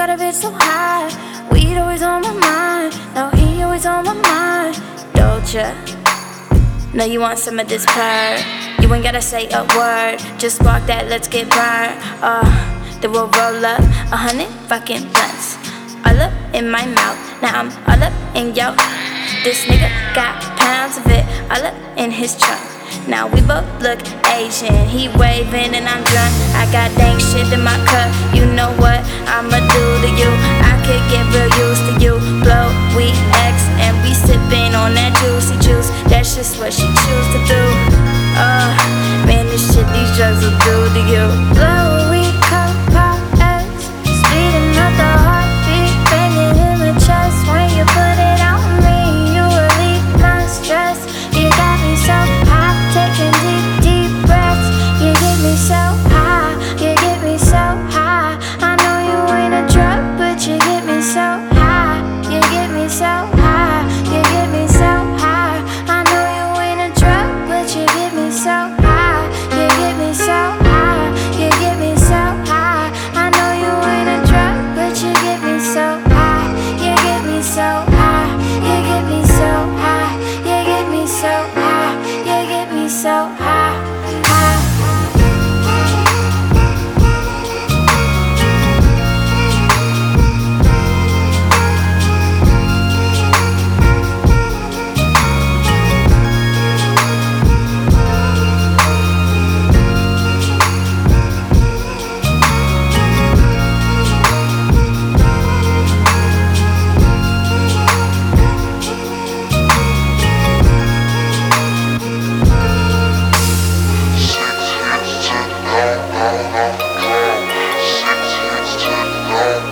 got a bitch so high. Weed always on my mind. No, he always on my mind. Doja, know you want some of this purr. You ain't gotta say a word, just spark that, let's get burned. Then we'll roll up 100 fucking blunts. All up in my mouth, now I'm all up in yo. This nigga got pounds of it, all up in his trunk. Now we both look Asian, he waving and I'm drunk. I got dank shit in my cup, you know what I'ma do to you. I could get real used to you. Blow, we X, and we sippin' on that juicy juice. That's just what she choose to do. Man, this shit these drugs will do to you. Blow, we cup, pop, X, speeding up the heartbeat, banging in my chest. When you put it on me, you relieve my stress. You got me so high, taking deep, deep breaths. You get me so high, you get me so high. I know you ain't a drug, but you get me so high. You get me so high, you get me so high. I know you ain't a drug, but you get me so high. You get me so high, you get me so high. I know you ain't a drug, but you get me so high. You get me so high, you get me so high. You get me so high, you get me so high, high. Six hits to the dome.